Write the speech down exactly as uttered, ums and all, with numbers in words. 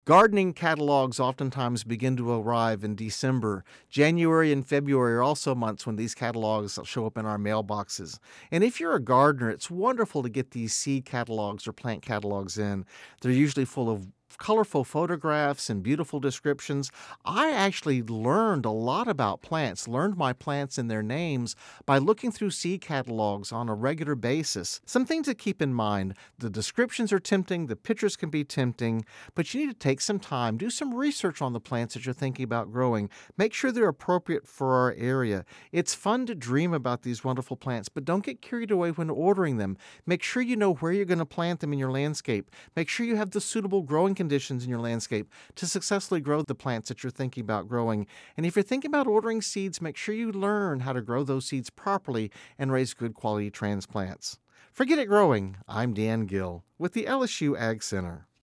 Gardening catalogs oftentimes begin to arrive in December. January and February are also months when these catalogs show up in our mailboxes. And if you're a gardener, it's wonderful to get these seed catalogs or plant catalogs in. They're usually full of colorful photographs and beautiful descriptions. I actually learned a lot about plants, learned my plants and their names by looking through seed catalogs on a regular basis. Some things to keep in mind: the descriptions are tempting, the pictures can be tempting, but you need to take some time, do some research on the plants that you're thinking about growing. Make sure they're appropriate for our area. It's fun to dream about these wonderful plants, but don't get carried away when ordering them. Make sure you know where you're going to plant them in your landscape. Make sure you have the suitable growing conditions conditions in your landscape to successfully grow the plants that you're thinking about growing. And if you're thinking about ordering seeds, make sure you learn how to grow those seeds properly and raise good quality transplants. For Get It Growing, I'm Dan Gill with the L S U Ag Center.